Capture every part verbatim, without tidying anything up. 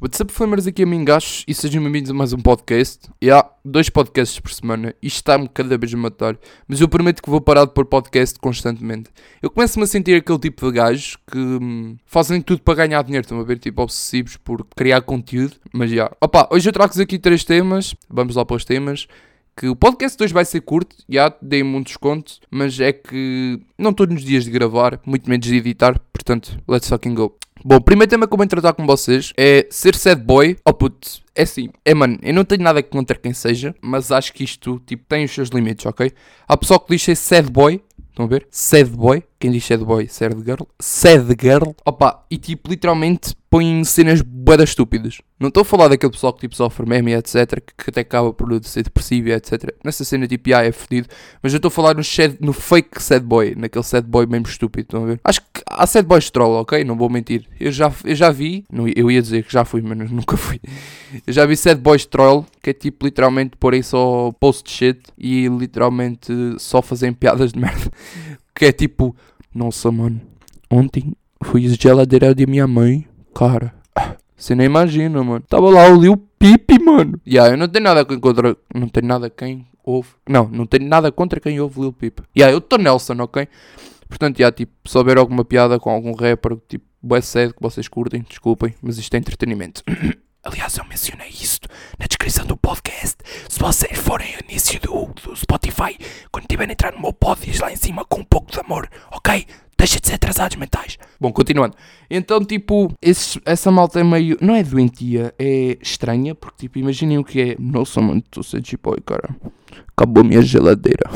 What's up, famers? Aqui é Mingachos e sejam bem-vindos a mais um podcast. E há dois podcasts por semana. Isto está-me cada vez a matar. Mas eu prometo que vou parar de pôr podcast constantemente. Eu começo-me a sentir aquele tipo de gajos que hum, fazem tudo para ganhar dinheiro. Estão a ver, tipo, obsessivos por criar conteúdo. Mas já. Opa, hoje eu trago-vos aqui três temas. Vamos lá para os temas. Que o podcast de hoje vai ser curto, já dei-me um desconto, mas é que não estou nos dias de gravar, muito menos de editar, portanto, let's fucking go. Bom, o primeiro tema que eu vou tratar com vocês é ser sad boy. Oh puto, é assim, é mano, eu não tenho nada contra quem seja, mas acho que isto, tipo, tem os seus limites, ok? Há pessoal que diz ser sad boy, estão a ver? Sad boy, quem diz sad boy, sad girl, sad girl, opa, e tipo, literalmente põem cenas buedas estúpidas. Não estou a falar daquele pessoal que tipo sofre meme, etcétera, que, que até acaba por ser depressivo, etcétera. Nessa cena tipo, ah, é fedido. Mas eu estou a falar no, sad, no fake sad boy, naquele sad boy mesmo estúpido, estão a ver? Acho que há sad boys troll, ok? Não vou mentir. Eu já, eu já vi, não, eu ia dizer que já fui, mas nunca fui. Eu já vi sad boys troll, que é tipo literalmente porem só post shit e literalmente só fazem piadas de merda. Que é tipo, nossa mano, ontem fui a geladeira da minha mãe, cara, você nem imagina, mano, tava lá o Lil Peep, mano. E yeah, eu não tenho nada contra, não tenho nada quem ouve, não, não tenho nada contra quem ouve Lil Peep. E yeah, eu tô Nelson, ok? Portanto, yeah, tipo, se houver alguma piada com algum rapper, tipo, bué sad que vocês curtem, desculpem, mas isto é entretenimento. Aliás, eu mencionei isto na descrição do podcast. Se vocês forem ao início do, do Spotify, quando tiverem a entrar no meu pod, diz lá em cima com um pouco de amor, ok? Deixa de ser atrasados mentais. Bom, continuando. Então, tipo, esses, essa malta é meio... Não é doentia, é estranha, porque, tipo, imaginem o que é. Nossa, mano, estou a ser tipo, cara, acabou a minha geladeira.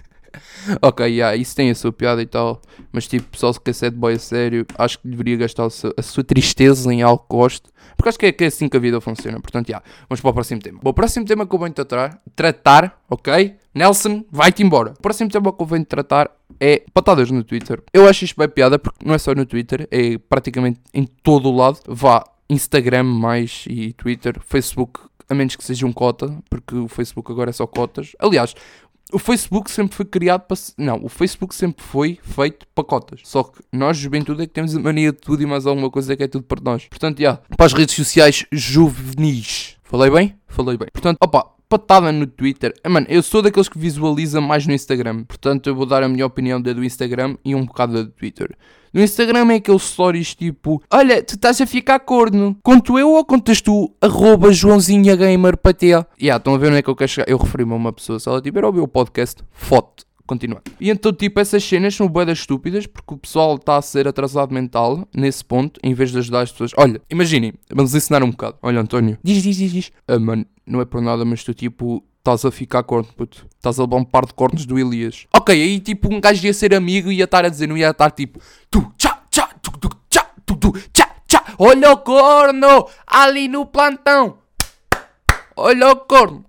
Ok, yeah, isso tem a sua piada e tal, mas tipo, pessoal que é sad boy a sério, acho que deveria gastar a sua, a sua tristeza em algo que goste, porque acho que é, que é assim que a vida funciona. Portanto, yeah, vamos para o próximo tema. Bom, o próximo tema que eu venho tratar, tratar, ok? Nelson, vai-te embora. O próximo tema que eu venho tratar é patadas no Twitter. Eu acho isto bem piada, porque não é só no Twitter, é praticamente em todo o lado. Vá, Instagram mais e Twitter, Facebook, a menos que seja um cota, porque o Facebook agora é só cotas. Aliás, o Facebook sempre foi criado para... Não, o Facebook sempre foi feito para cotas. Só que nós, juventude, é que temos a mania de tudo e mais alguma coisa que é tudo para nós. Portanto, já, yeah, para as redes sociais juvenis. Falei bem? Falei bem. Portanto, opa, patada no Twitter. Mano, eu sou daqueles que visualiza mais no Instagram. Portanto, eu vou dar a minha opinião da do Instagram e um bocado da do Twitter. No Instagram é aqueles stories tipo: olha, tu estás a ficar corno. Conto eu ou contas tu? Arroba Joãozinha Gamer Paté. E yeah, estão a ver onde é que eu quero chegar? Eu referi-me a uma pessoa. Se ela tiver a ouvir o podcast, foto. Continuando. E então, tipo, essas cenas são buedas estúpidas porque o pessoal está a ser atrasado mental nesse ponto, em vez de ajudar as pessoas. Olha, imaginem, vamos ensinar um bocado. Olha, António, diz, diz, diz, diz. Ah, mano, não é por nada, mas tu, tipo, estás a ficar corno, puto. Estás a levar um par de cornos do Elias. Ok, aí, tipo, um gajo ia ser amigo e ia estar a dizer, não ia estar tipo, tu, tchá, tchá, tu, tu, tchá, tu, tu, tchá, tchá, olha o corno, ali no plantão. Olha o corno.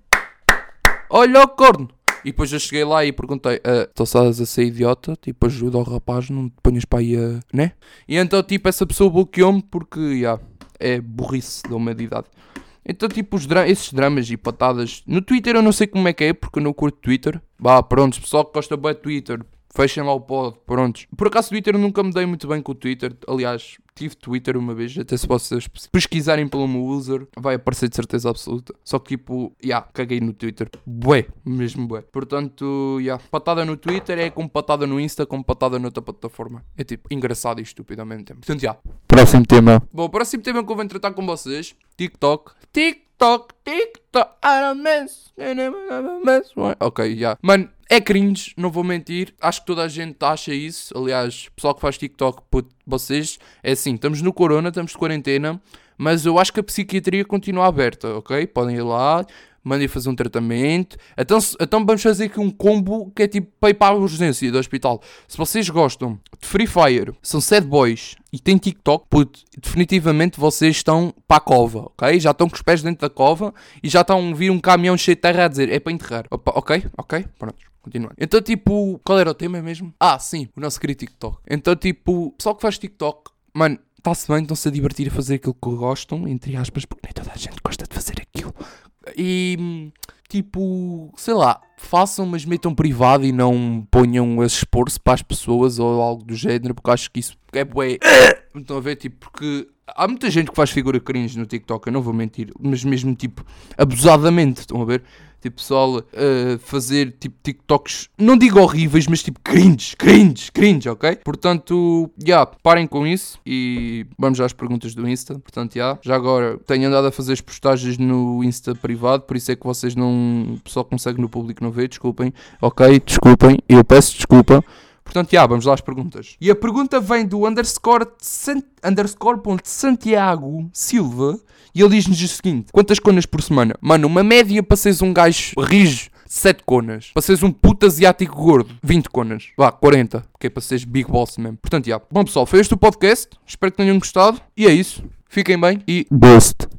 Olha o corno. E depois eu cheguei lá e perguntei, então estás a ser idiota? Tipo, ajuda ao rapaz, não te ponhas para aí a... né? E então, tipo, essa pessoa bloqueou-me porque, já, yeah, é burrice da humanidade. Então, tipo, os dra- esses dramas e patadas... No Twitter eu não sei como é que é, porque eu não curto Twitter. Bah, pronto, pessoal que gosta bem de Twitter, fechem lá o pod, prontos. Por acaso, Twitter eu nunca me dei muito bem com o Twitter. Aliás, tive Twitter uma vez, até se vocês pesquisarem pelo meu user, vai aparecer de certeza absoluta. Só que, tipo, já, yeah, caguei no Twitter. Bué, mesmo bué. Portanto, já, yeah, patada no Twitter é como patada no Insta, como patada noutra plataforma. É, tipo, engraçado e estúpido ao mesmo tempo. Portanto, já. Yeah. Próximo tema. Bom, o próximo tema que eu venho tratar com vocês, TikTok. TikTok, TikTok, I don't mess, I don't mess. Ok, já. Yeah. Mano, é cringe, não vou mentir. Acho que toda a gente acha isso. Aliás, o pessoal que faz TikTok, puto, vocês, é assim, estamos no corona, estamos de quarentena, mas eu acho que a psiquiatria continua aberta, ok? Podem ir lá, mandem fazer um tratamento. Então, então vamos fazer aqui um combo que é tipo para ir para a urgência do hospital. Se vocês gostam de Free Fire, são sad boys e têm TikTok, puto, definitivamente vocês estão para a cova, ok? Já estão com os pés dentro da cova e já estão a vir um caminhão cheio de terra a dizer, é para enterrar. Opa, ok, ok, pronto. Continuando. Então, tipo, qual era o tema mesmo? Ah, sim, o nosso querido TikTok. Então, tipo, o pessoal que faz TikTok, mano, está-se bem, estão-se a divertir a fazer aquilo que gostam, entre aspas, porque nem toda a gente gosta de fazer aquilo. E, tipo, sei lá, façam, mas metam privado e não ponham a expor-se para as pessoas ou algo do género, porque acho que isso é bué. Estão a ver, tipo, porque há muita gente que faz figura cringe no TikTok, eu não vou mentir, mas mesmo tipo, abusadamente, estão a ver? Tipo, pessoal a fazer tipo TikToks, não digo horríveis, mas tipo cringe, cringe, cringe, ok? Portanto, já, yeah, parem com isso e vamos às perguntas do Insta. Portanto, já, yeah, já agora tenho andado a fazer as postagens no Insta privado, por isso é que vocês não, o pessoal que me segue no público não vê, desculpem, ok? Desculpem, eu peço desculpa. Portanto, já, vamos lá às perguntas. E a pergunta vem do underscore, Sant... underscore ponto Santiago Silva. E ele diz-nos o seguinte: quantas conas por semana? Mano, uma média para seres um gajo rijo, sete conas. Para seres um puto asiático gordo, vinte conas. Vá, quarenta. Porque é para seres big boss mesmo. Portanto, já. Bom, pessoal, foi este o podcast. Espero que tenham gostado. E é isso. Fiquem bem e... Ghost.